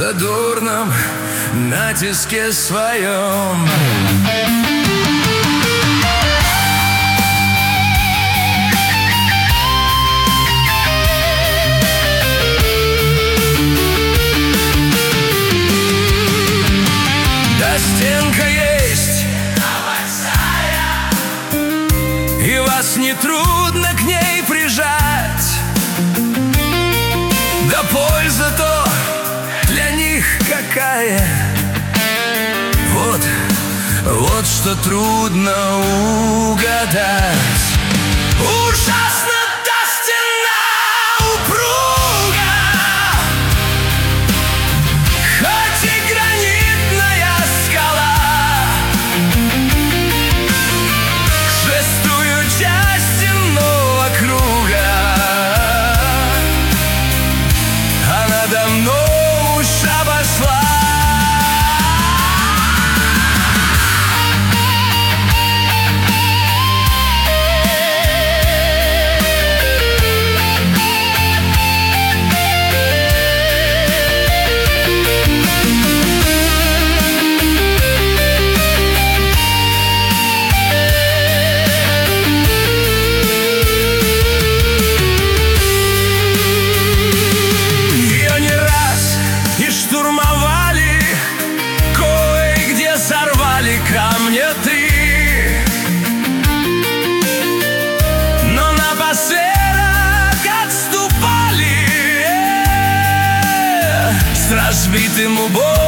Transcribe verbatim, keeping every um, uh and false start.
задорном натиске своем. Да, стенка есть, и вас нетрудно к ней прижать. Да польза-то для них какая? Вот, вот что трудно угадать. Ужасно та стена упруга, хоть и гранитная скала, шестую часть земного круга она давно уж обошла. Штурмовали, кое-где сорвали камня ты, но напоследок отступали с разбитым убором.